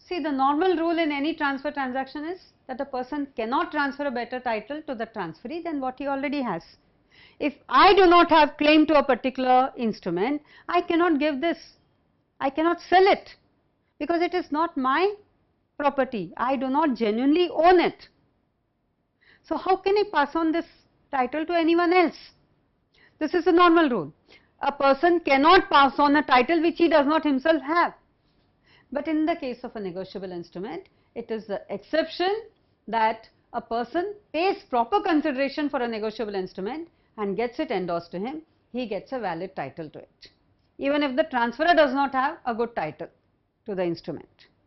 See, the normal rule in any transfer transaction is that a person cannot transfer a better title to the transferee than what he already has. If I do not have claim to a particular instrument, I cannot give this, I cannot sell it, because it is not my property, I do not genuinely own it. So how can I pass on this title to anyone else? This is a normal rule. A person cannot pass on a title which he does not himself have. But in the case of a negotiable instrument, it is the exception that a person pays proper consideration for a negotiable instrument and gets it endorsed to him, he gets a valid title to it, even if the transferor does not have a good title to the instrument.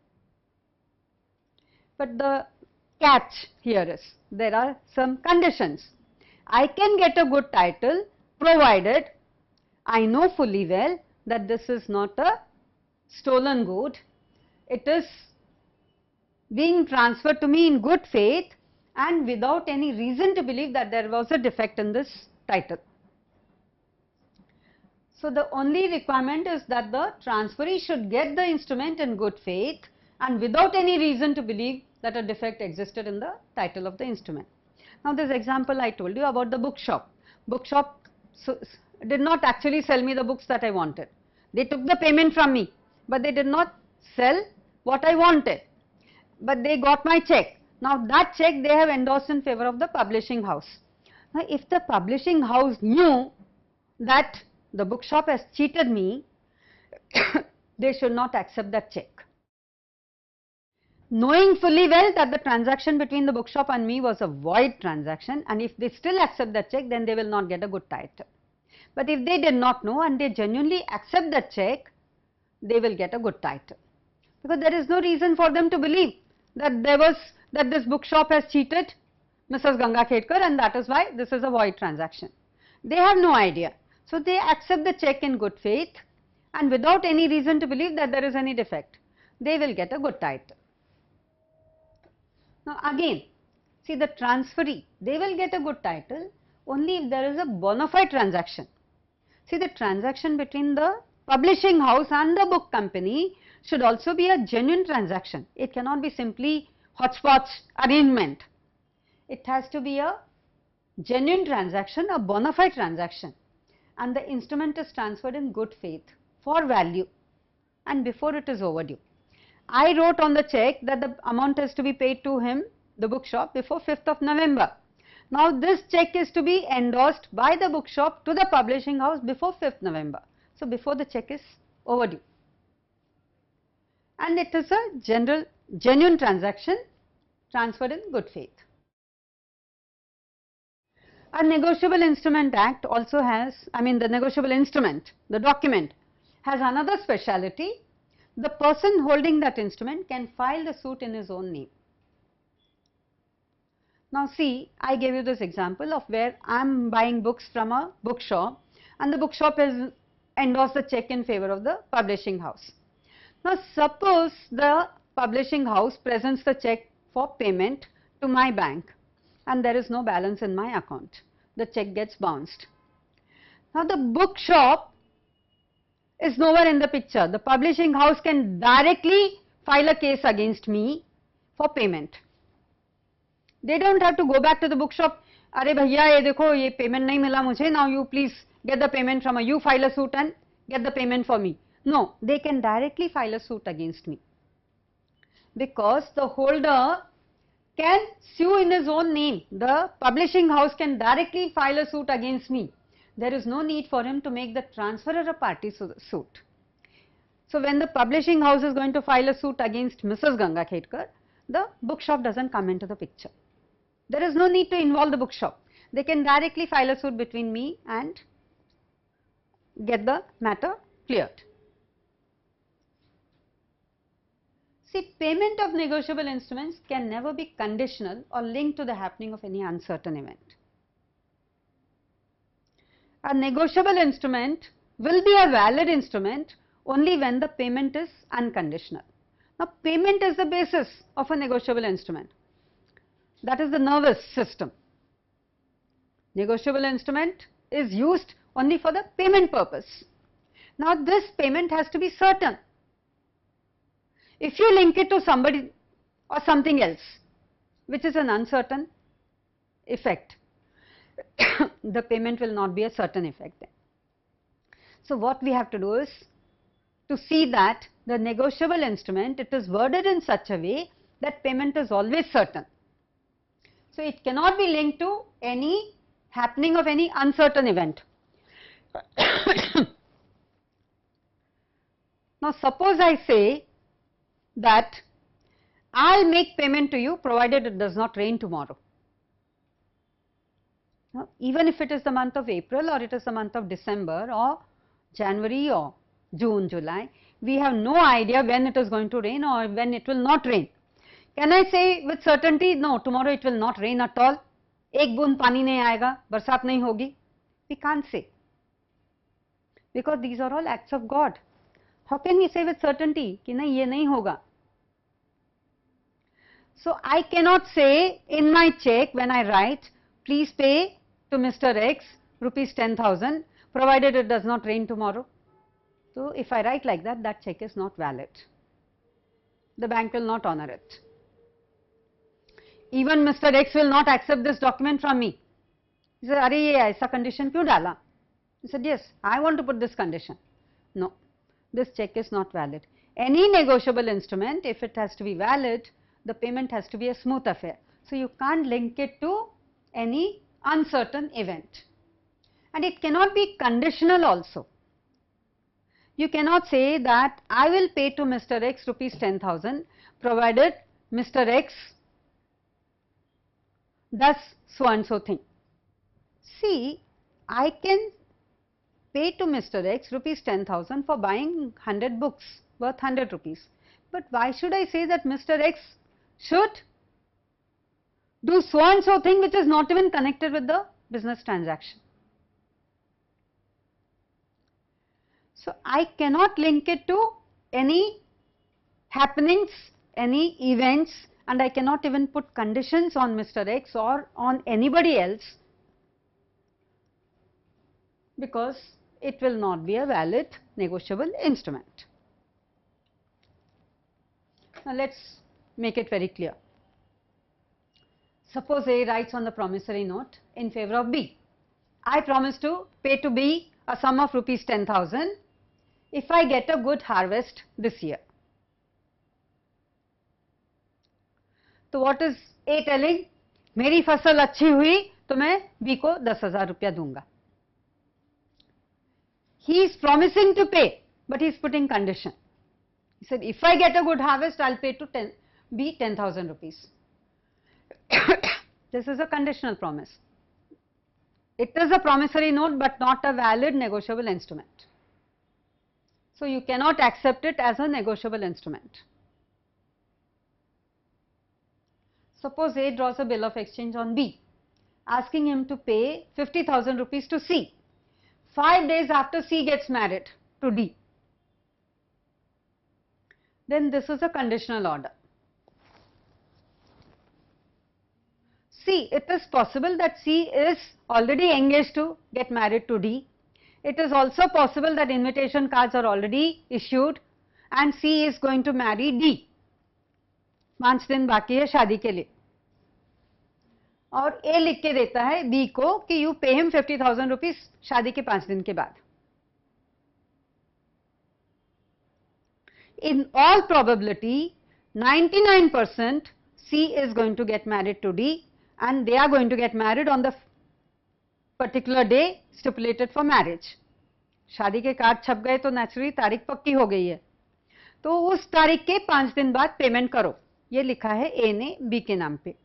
But the catch here is, there are some conditions. I can get a good title provided I know fully well that this is not a stolen good, it is being transferred to me in good faith and without any reason to believe that there was a defect in this title. So the only requirement is that the transferee should get the instrument in good faith and without any reason to believe that a defect existed in the title of the instrument. Now this example I told you about the bookshop. Bookshop did not actually sell me the books that I wanted. They took the payment from me, but they did not sell what I wanted. But they got my check. Now that check they have endorsed in favor of the publishing house. Now if the publishing house knew that the bookshop has cheated me, they should not accept that check. Knowing fully well that the transaction between the bookshop and me was a void transaction, and if they still accept that check, then they will not get a good title. But if they did not know and they genuinely accept that check, they will get a good title, because there is no reason for them to believe that this bookshop has cheated Mrs. Ganga Khedkar, and that is why this is a void transaction. They have no idea. So they accept the check in good faith and without any reason to believe that there is any defect. They will get a good title. Now again, see, the transferee, they will get a good title only if there is a bona fide transaction. See, the transaction between the publishing house and the book company should also be a genuine transaction. It cannot be simply hodgepodge arrangement. It has to be a genuine transaction, a bona fide transaction, and the instrument is transferred in good faith for value and before it is overdue. I wrote on the check that the amount is to be paid to him, the bookshop, before 5th of November. Now this check is to be endorsed by the bookshop to the publishing house before 5th November. So before the check is overdue. And it is a genuine transaction transferred in good faith. A negotiable instrument act also has, the negotiable instrument, the document, has another speciality. The person holding that instrument can file the suit in his own name. Now see, I gave you this example of where I am buying books from a bookshop and the bookshop has endorsed the check in favor of the publishing house. Now suppose the publishing house presents the check for payment to my bank and there is no balance in my account. The check gets bounced. Now the bookshop is nowhere in the picture. The publishing house can directly file a case against me for payment. They don't have to go back to the bookshop. Arey bhaiya, ye dekho, ye payment nahi mila mujhe. Now you please get the payment from you file a suit and get the payment for me. No, they can directly file a suit against me, because the holder can sue in his own name. The publishing house can directly file a suit against me. There is no need for him to make the transferor a party to the suit. So when the publishing house is going to file a suit against Mrs. Ganga Khedkar, the bookshop doesn't come into the picture. There is no need to involve the bookshop. They can directly file a suit between me and get the matter cleared. See, payment of negotiable instruments can never be conditional or linked to the happening of any uncertain event. A negotiable instrument will be a valid instrument only when the payment is unconditional. Now, payment is the basis of a negotiable instrument. That is the nervous system. Negotiable instrument is used only for the payment purpose. Now, this payment has to be certain. If you link it to somebody or something else, which is an uncertain effect, the payment will not be a certain effect then. So what we have to do is to see that the negotiable instrument, it is worded in such a way that payment is always certain. So it cannot be linked to any happening of any uncertain event. Now suppose I say that I'll make payment to you provided it does not rain tomorrow. Now, even if it is the month of April or it is the month of December or January or June, July, we have no idea when it is going to rain or when it will not rain. Can I say with certainty, no, tomorrow it will not rain at all? एक बूंद पानी नहीं आएगा, बरसात नहीं होगी? We can't say, because these are all acts of God. How can we say with certainty कि नहीं ये नहीं होगा? So I cannot say in my check when I write, please pay to Mr. X rupees 10,000 provided it does not rain tomorrow. So if I write like that, that check is not valid. The bank will not honor it. Even Mr. X will not accept this document from me. He said, अरे ये ऐसा condition क्यों डाला? He said, yes, I want to put this condition. No, this check is not valid. Any negotiable instrument, if it has to be valid, the payment has to be a smooth affair. So you can't link it to any uncertain event. And it cannot be conditional also. You cannot say that I will pay to Mr. X rupees 10,000 provided Mr. X does so and so thing. See, I can pay to Mr. X rupees 10,000 for buying 100 books worth 100 rupees. But why should I say that Mr. X should do so and so thing which is not even connected with the business transaction? So I cannot link it to any happenings, any events, and I cannot even put conditions on Mr. X or on anybody else, because it will not be a valid negotiable instrument. Now let us make it very clear. Suppose A writes on the promissory note in favor of B. I promise to pay to B a sum of rupees 10,000 if I get a good harvest this year. So what is A telling? मेरी फसल अच्छी हुई तो मैं B को 10,000 रुपया दूंगा. He is promising to pay, but he is putting condition. He said, if I get a good harvest, I'll pay to B 10,000 rupees. This is a conditional promise. It is a promissory note, but not a valid negotiable instrument. So you cannot accept it as a negotiable instrument. Suppose A draws a bill of exchange on B, asking him to pay 50,000 rupees to C. 5 days after C gets married to D. Then this is a conditional order. See, it is possible that C is already engaged to get married to D. It is also possible that invitation cards are already issued and C is going to marry D. 5 दिन बाकी है शादी के लिए और A लिख के देता है B को कि you pay him 50,000 rupees शादी के 5 दिन के बाद. In all probability, 99% C is going to get married to D and they are going to get married on the particular day stipulated for marriage. शादी के कार्ड छप गए तो नेचुरली तारीख पक्की हो गई है, तो उस तारीख के 5 दिन बाद पेमेंट करो, ये लिखा है A ने B के नाम पे.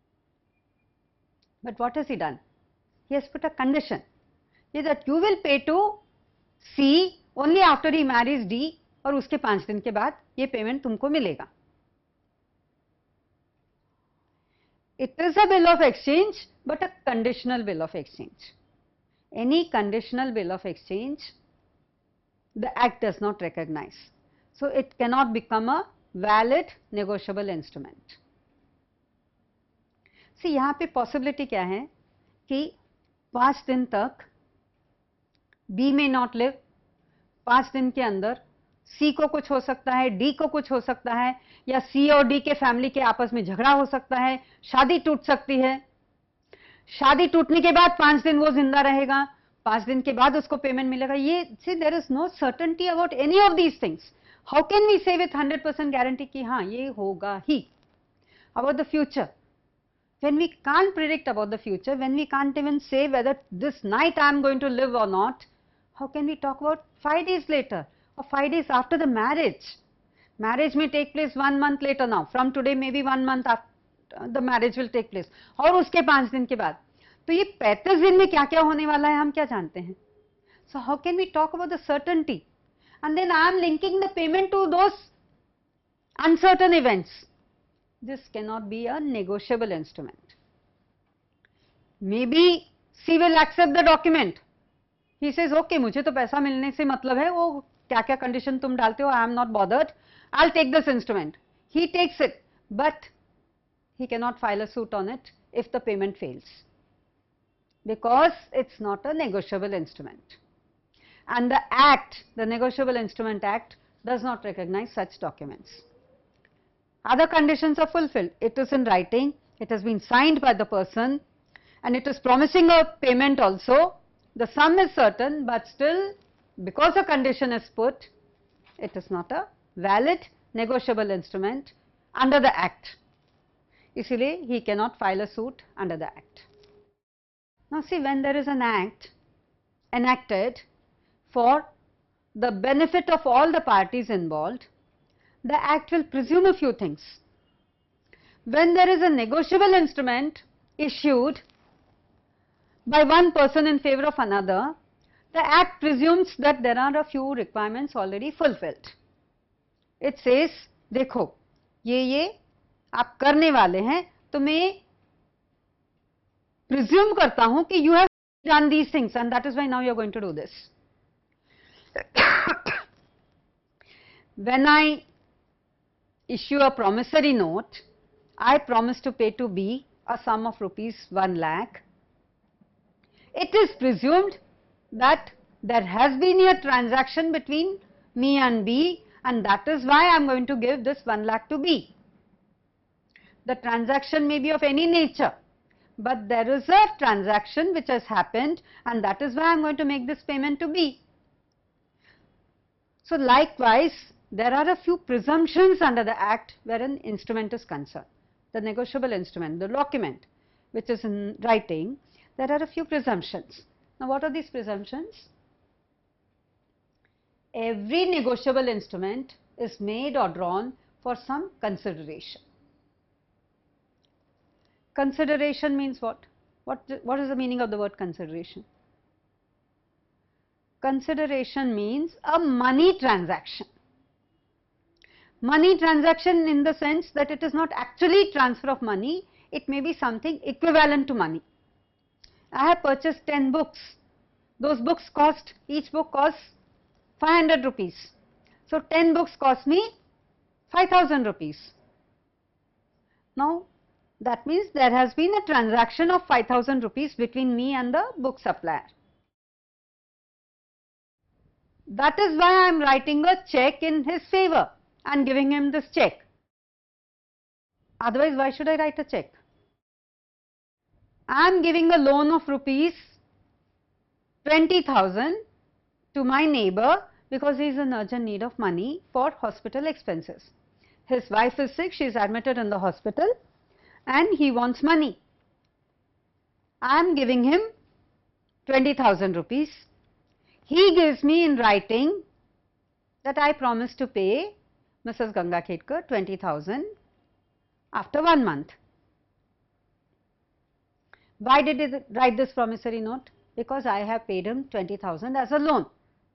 But what has he done? He has put a condition that you will pay to C only after he marries D और उसके 5 दिन के बाद ये पेमेंट तुमको मिलेगा. It is a bill of exchange, but a conditional bill of exchange. Any conditional bill of exchange, the Act does not recognize. So it cannot become a valid negotiable instrument. See, यहाँ पे possibility क्या है कि 5 दिन तक B may not live, 5 दिन के अंदर सी को कुछ हो सकता है, डी को कुछ हो सकता है, या सी और डी के फैमिली के आपस में झगड़ा हो सकता है, शादी टूट सकती है। शादी टूटने के बाद 5 दिन वो जिंदा रहेगा, 5 दिन के बाद उसको पेमेंट मिलेगा। ये see there is no certainty about any of these things. How can we say with 100% guarantee कि हाँ ये होगा ही। About the future, when we can't predict about the future, when we can't even say whether this night I am going to live or not, how can we talk about 5 days later or 5 days after the marriage? Marriage may take place 1 month later now. From today maybe 1 month after the marriage will take place. और उसके 5 दिन के बाद. तो ये 35 दिन में क्या क्या होने वाला है हम क्या जानते हैं? So how can we talk about the certainty? And then I am linking the payment to those uncertain events. This cannot be a negotiable instrument. Maybe she will accept the document. He says, okay, मुझे तो पैसा मिलने से मतलब है, वो क्या क्या condition तुम डालते हो, I am not bothered, I'll take this instrument. He takes it, but he cannot file a suit on it if the payment fails, because it's not a negotiable instrument. And the Act, the Negotiable Instrument Act, does not recognize such documents. Other conditions are fulfilled. It is in writing, it has been signed by the person, and it is promising a payment also. The sum is certain, but still, because a condition is put, it is not a valid negotiable instrument under the Act. Isliye he cannot file a suit under the Act. Now see, when there is an Act enacted for the benefit of all the parties involved, the Act will presume a few things. When there is a negotiable instrument issued by one person in favor of another, the Act presumes that there are a few requirements already fulfilled. It says, देखो ये आप करने वाले हैं, तो मैं presume करता हूं कि you have done these things, and that is why now you are going to do this. When I issue a promissory note, I promise to pay to B a sum of rupees 1 lakh. It is presumed that there has been a transaction between me and B, and that is why I am going to give this 1 lakh to B. The transaction may be of any nature, but there is a transaction which has happened, and that is why I am going to make this payment to B. So likewise, there are a few presumptions under the Act where an instrument is concerned. The negotiable instrument, the document which is in writing, there are a few presumptions. Now what are these presumptions? Every negotiable instrument is made or drawn for some consideration. Consideration means what? What is the meaning of the word consideration? Consideration means a money transaction. Money transaction in the sense that it is not actually transfer of money, it may be something equivalent to money. I have purchased 10 books. Those books cost, each book costs 500 rupees. So 10 books cost me 5,000 rupees. Now that means there has been a transaction of 5,000 rupees between me and the book supplier. That is why I am writing a check in his favor and giving him this check. Otherwise, why should I write a check? I am giving a loan of rupees 20,000 to my neighbor because he is in urgent need of money for hospital expenses. His wife is sick, she is admitted in the hospital and he wants money. I am giving him 20,000 rupees. He gives me in writing that I promise to pay Mrs. Ganga Khetkar 20,000 after 1 month. Why did he write this promissory note? Because I have paid him 20,000 as a loan.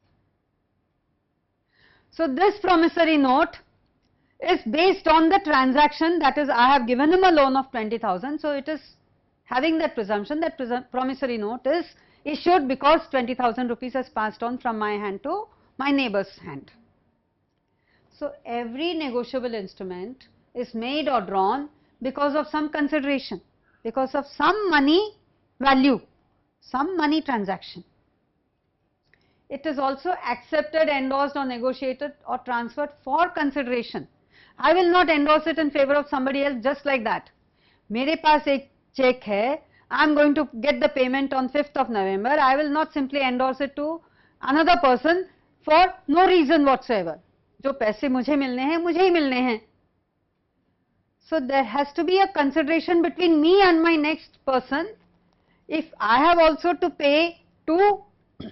So this promissory note is based on the transaction, that is, I have given him a loan of 20,000. So it is having that presumption that promissory note is issued because 20,000 rupees has passed on from my hand to my neighbor's hand. So every negotiable instrument is made or drawn because of some consideration, because of some money value, some money transaction. it is also accepted, endorsed or negotiated or transferred for consideration. I will not endorse it in favor of somebody else just like that. मेरे पास एक check है, I am going to get the payment on 5th of November. I will not simply endorse it to another person for no reason whatsoever. जो पैसे मुझे मिलने हैं, मुझे ही मिलने हैं. So there has to be a consideration between me and my next person. If I have also to pay to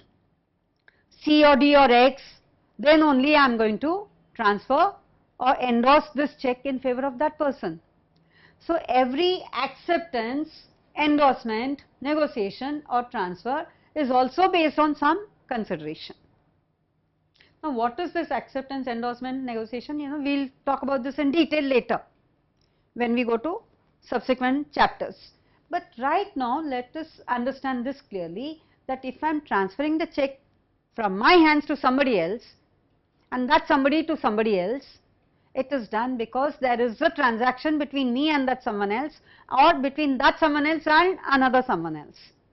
C or D or X, then only I am going to transfer or endorse this check in favor of that person. So every acceptance, endorsement, negotiation or transfer is also based on some consideration. Now what is this acceptance, endorsement, negotiation? You know, we will talk about this in detail later when we go to subsequent chapters. But right now let us understand this clearly, that if I am transferring the check from my hands to somebody else and that somebody to somebody else, it is done because there is a transaction between me and that someone else, or between that someone else and another someone else.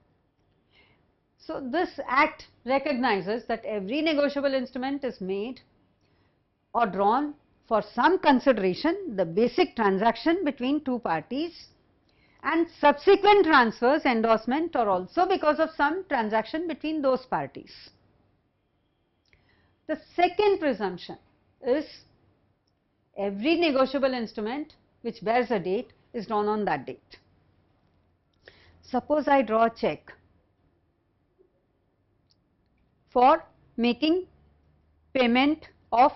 So this act recognizes that every negotiable instrument is made or drawn for some consideration, the basic transaction between two parties, and subsequent transfers, endorsement, are also because of some transaction between those parties. The second presumption is every negotiable instrument which bears a date is drawn on that date. Suppose I draw a check for making payment of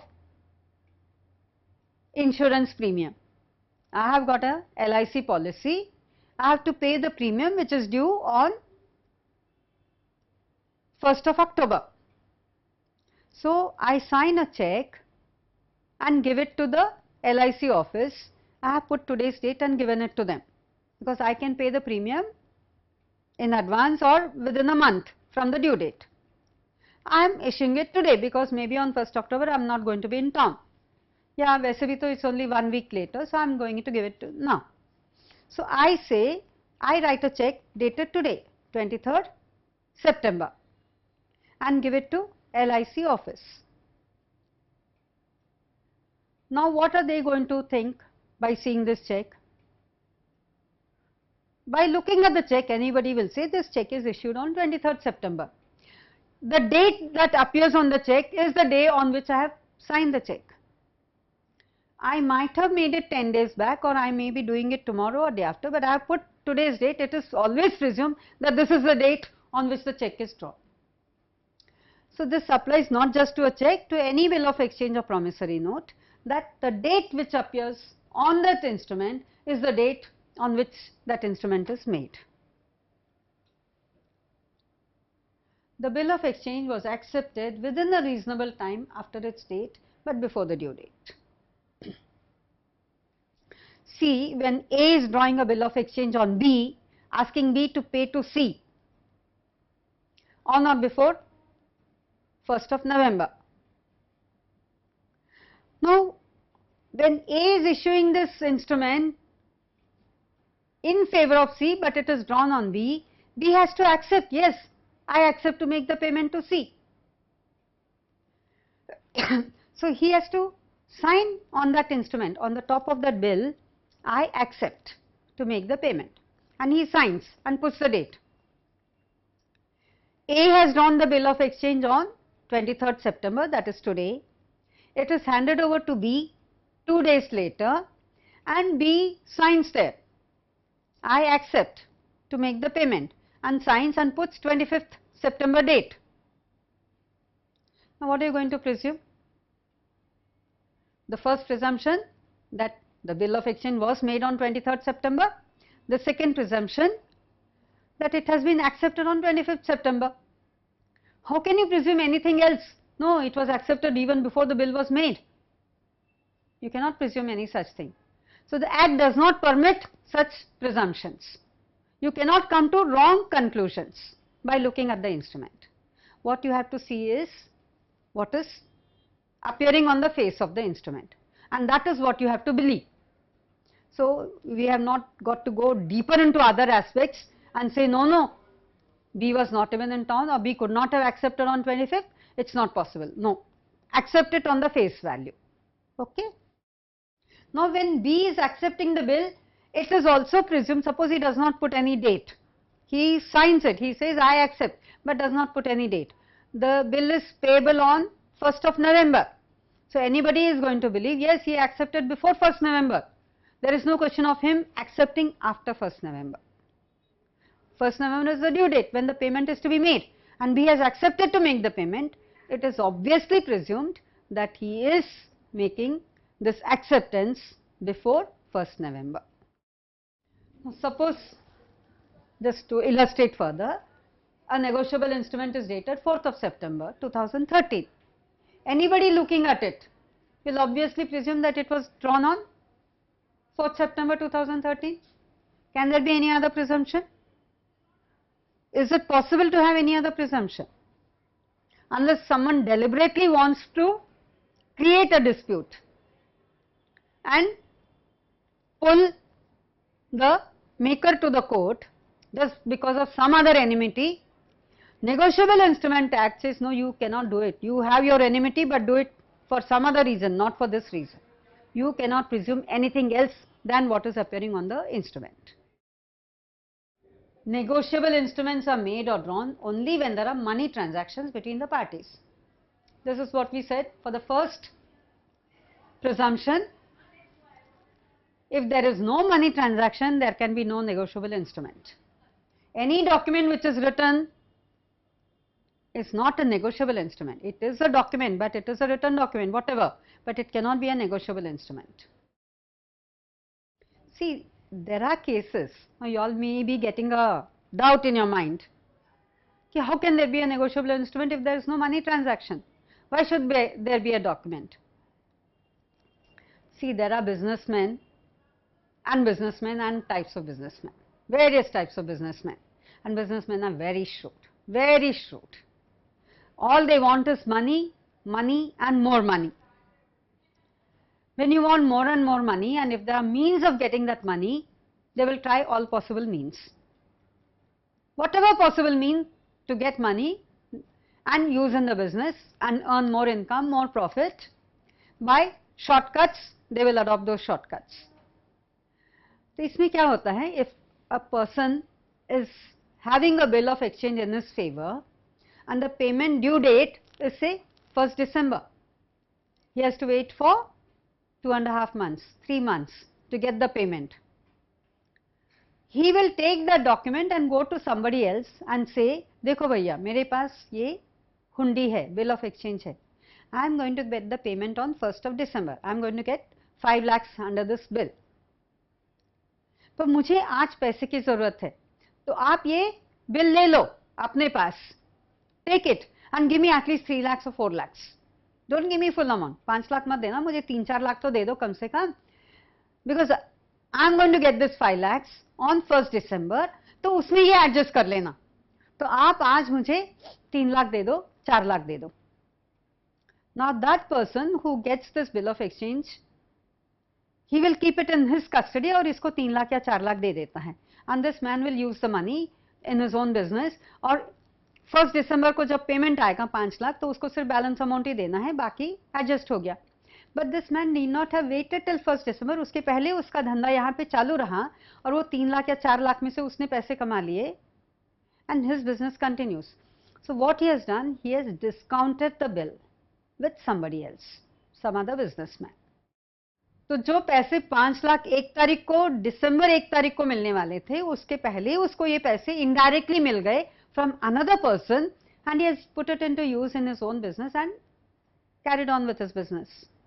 insurance premium. I have got a LIC policy. I have to pay the premium which is due on 1st of October. So I sign a check and give it to the LIC office. I have put today's date and given it to them because I can pay the premium in advance or within a month from the due date. I am issuing it today because maybe on 1st October I am not going to be in town. Yeah, वैसे भी तो it's only 1 week later, so I am going to give it to now. So I say, I write a check dated today, 23rd September, and give it to LIC office. Now what are they going to think by seeing this check? By looking at the check, anybody will say this check is issued on 23rd September. The date that appears on the check is the day on which I have signed the check. I might have made it 10 days back, or I may be doing it tomorrow or day after, but I have put today's date. It is always presumed that this is the date on which the check is drawn. So this applies not just to a check, to any bill of exchange or promissory note, that the date which appears on that instrument is the date on which that instrument is made. The bill of exchange was accepted within a reasonable time after its date, but before the due date. See, when A is drawing a bill of exchange on B, asking B to pay to C on or before 1st of November. Now, when A is issuing this instrument in favor of C, but it is drawn on B, B has to accept, yes, I accept to make the payment to C. So he has to sign on that instrument, on the top of that bill, I accept to make the payment, and he signs and puts the date. A has drawn the bill of exchange on 23rd September, that is today. It is handed over to B 2 days later, and B signs there, I accept to make the payment, and signs and puts 25th September date. Now what are you going to presume? The first presumption, that the bill of exchange was made on 23rd September. The second presumption, that it has been accepted on 25th September. How can you presume anything else? No, it was accepted even before the bill was made. You cannot presume any such thing. So the Act does not permit such presumptions. You cannot come to wrong conclusions by looking at the instrument. What you have to see is what is appearing on the face of the instrument, and that is what you have to believe. So we have not got to go deeper into other aspects and say no, B was not even in town, or B could not have accepted on 25th. it's not possible. No, accept it on the face value. Okay. Now when B is accepting the bill, it is also presumed, suppose he does not put any date. He signs it, he says I accept, but does not put any date. The bill is payable on 1st of November. So anybody is going to believe, yes, he accepted before 1st November. There is no question of him accepting after 1st November. 1st November is the due date when the payment is to be made, and B has accepted to make the payment. It is obviously presumed that he is making this acceptance before 1st November. Now suppose, just to illustrate further, a negotiable instrument is dated 4th of September 2013. Anybody looking at it will obviously presume that it was drawn on 4th September 2013. Can there be any other presumption? Is it possible to have any other presumption? Unless someone deliberately wants to create a dispute and pull the maker to the court just because of some other enmity. Negotiable Instrument Act says, no, you cannot do it. You have your enmity, but do it for some other reason, not for this reason. You cannot presume anything else than what is appearing on the instrument. Negotiable instruments are made or drawn only when there are money transactions between the parties. This is what we said for the first presumption. If there is no money transaction, there can be no negotiable instrument. Any document which is written is not a negotiable instrument. It is a document, but it is a written document, whatever, but it cannot be a negotiable instrument. See, there are cases, now you all may be getting a doubt in your mind, okay, how can there be a negotiable instrument if there is no money transaction? Why should there be a document? See, there are businessmen and types of businessmen, various types of businessmen, and businessmen are very shrewd, very shrewd. All they want is money, money and more money. When you want more and more money, and if there are means of getting that money, they will try all possible means. Whatever possible means to get money and use in the business and earn more income, more profit, by shortcuts, they will adopt those shortcuts. तो इसमें क्या होता है, if a person is having a bill of exchange in his favor and the payment due date is say 1st December, he has to wait for 2.5 months, 3 months to get the payment. He will take the document and go to somebody else and say, देखो भैया मेरे पास ये हुंडी है, bill of exchange है, I am going to get the payment on 1st of December, I am going to get 5 lakhs under this bill. तो मुझे आज पैसे की ज़रूरत है, तो आप ये बिल ले लो अपने पास, take it and give me at least 3 lakhs or 4 lakhs. Don't give me full amount, 5 lakh मत देना, मुझे 3-4 लाख तो दे दो कम से कम, because I am going to get this 5 lakhs on 1st December, तो उसमें ये एडजस्ट कर लेना, तो आप आज मुझे 3 लाख दे दो, 4 लाख दे दो. Now that person who gets this bill of exchange, he will keep it in his custody और इसको 3 लाख या 4 लाख दे देता है, and this man will use the money in his own business. और 1st December को जब पेमेंट आएगा 5 लाख, तो उसको सिर्फ बैलेंस अमाउंट ही देना है, बाकी एडजस्ट हो गया. But this man need not have waited till 1st December, उसके पहले उसका धंधा यहाँ पे चालू रहा और वो 3 लाख या 4 लाख में से उसने पैसे कमा लिए, and his business continues. So what he has done, he has discounted the bill with somebody else, some other businessman. तो जो पैसे 5 लाख 1 तारीख को, दिसंबर 1 तारीख को मिलने वाले थे, उसके पहले उसको ये पैसे इनडायरेक्टली मिल गए from another person, and he has put it into use in his own business and carried on with his business.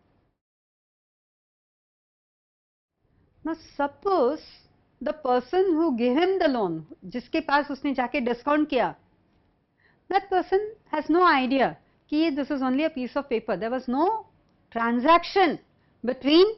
Now suppose the person who gave him the loan, जिसके पास उसने जाके डिस्काउंट किया, that person has no idea कि this is only a piece of paper, there was no transaction between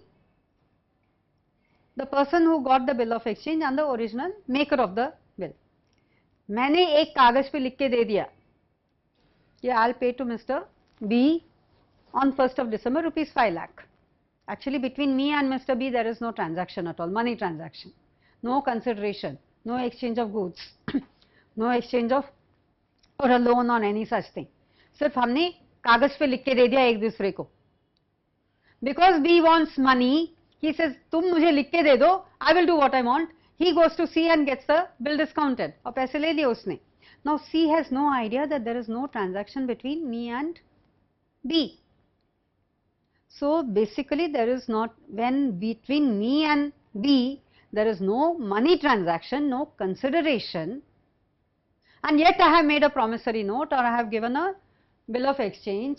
the person who got the bill of exchange and the original maker of the bill. मैंने एक कागज पे लिख के दे दिया कि I'll pay to Mr. B on 1st of December rupees 5 lakh. Actually between me and Mr. B there is no transaction at all, money transaction, no consideration, no exchange of goods, no exchange of or a loan on any such thing. सिर्फ हमने कागज पे लिख के दे दिया एक दूसरे को. Because B wants money, he says तुम मुझे लिख के दे दो, I will do what I want. He goes to C and gets the bill discounted. और पैसे ले लिए उसने. Now C has no idea that there is no transaction between me and B. So basically there is not, when between me and B there is no money transaction, no consideration, and yet I have made a promissory note or I have given a bill of exchange,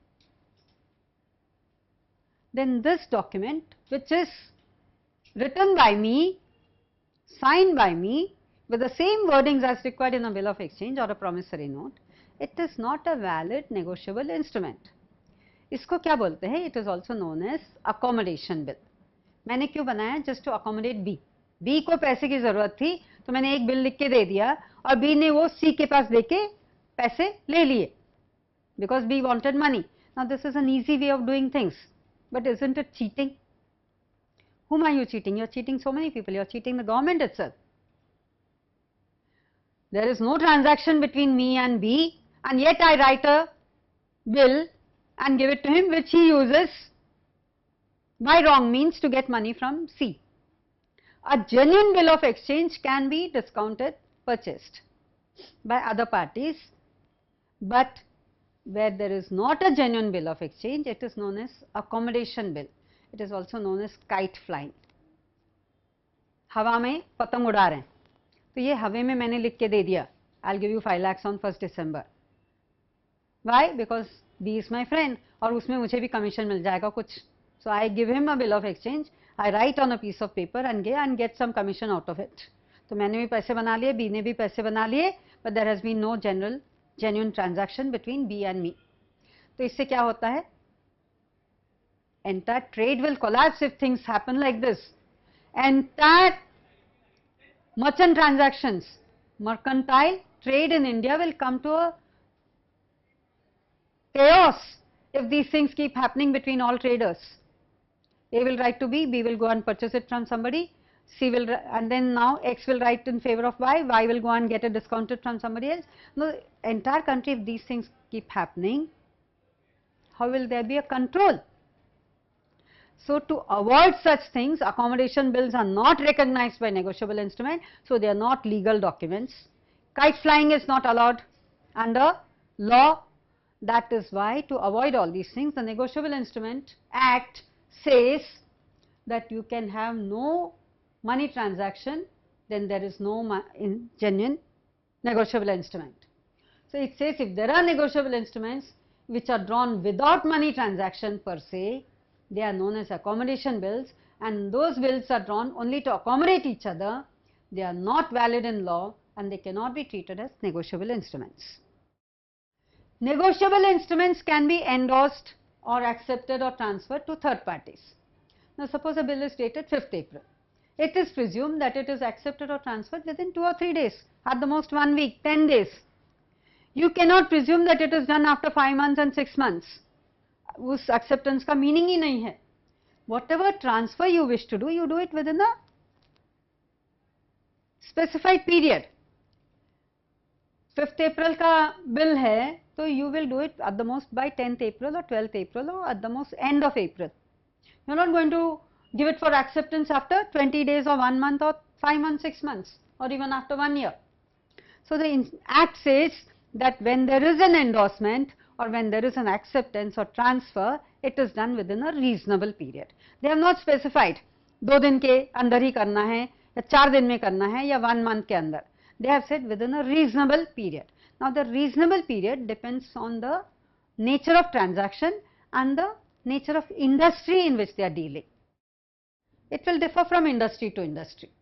then this document, which is written by me, signed by me, with the same wordings as required in a bill of exchange or a promissory note, it is not a valid negotiable instrument. इसको क्या बोलते हैं? It is also known as accommodation bill. मैंने क्यों बनाया? Just to accommodate B. B को पैसे की जरूरत थी तो मैंने एक बिल लिख के दे दिया और B ने वो C के पास देके पैसे ले लिए. Because B wanted money. Now this is an easy way of doing things. But isn't it cheating? Whom are you cheating? You are cheating so many people. You are cheating the government itself. There is no transaction between me and B, and yet I write a bill and give it to him, which he uses by wrong means to get money from C. A genuine bill of exchange can be discounted, purchased by other parties, but where there is not a genuine bill of exchange, it is known as accommodation bill. It is also known as kite flying. हवा में पतंग उड़ा रहे हैं, तो ये हवे में मैंने लिख के दे दिया, I'll give you 5 lakhs on 1st December. Why? Because B is my friend और उसमें मुझे भी कमीशन मिल जाएगा कुछ. So I give him a bill of exchange, I write on a piece of paper and get some commission out of it. तो मैंने भी पैसे बना लिए, B ने भी पैसे बना लिए, but there has been no genuine transaction between B and me. तो इससे क्या होता है? Entire trade will collapse if things happen like this. Entire merchant transactions, mercantile trade in India will come to a chaos if these things keep happening between all traders. A will write to B, B will go and purchase it from somebody, C will, and then now X will write in favor of Y, Y will go and get it discounted from somebody else. No, entire country, if these things keep happening, how will there be a control? So to avoid such things, accommodation bills are not recognized by negotiable instrument, so they are not legal documents. Kite flying is not allowed under law. That is why, to avoid all these things, the Negotiable Instrument Act says that you can have no money transaction, then there is no genuine negotiable instrument. So it says if there are negotiable instruments which are drawn without money transaction per se, they are known as accommodation bills, and those bills are drawn only to accommodate each other. They are not valid in law and they cannot be treated as negotiable instruments. Negotiable instruments can be endorsed or accepted or transferred to third parties. Now suppose a bill is dated 5th April. It is presumed that it is accepted or transferred within 2 or 3 days, at the most 1 week, 10 days. You cannot presume that it is done after 5 months and 6 months. उस acceptance का meaning ही नहीं है. Whatever transfer you wish to do, you do it within a specified period. 5th April का bill है, so you will do it at the most by 10th April or 12th April or at the most end of April. You are not going to give it for acceptance after 20 days or 1 month or 5 months, 6 months or even after 1 year. So the Act says that when there is an endorsement or when there is an acceptance or transfer, it is done within a reasonable period. They have not specified 2 दिन के अंदर ही करना है या 4 दिन में करना है या 1 month के अंदर. They have said within a reasonable period. Now the reasonable period depends on the nature of transaction and the nature of industry in which they are dealing. It will differ from industry to industry.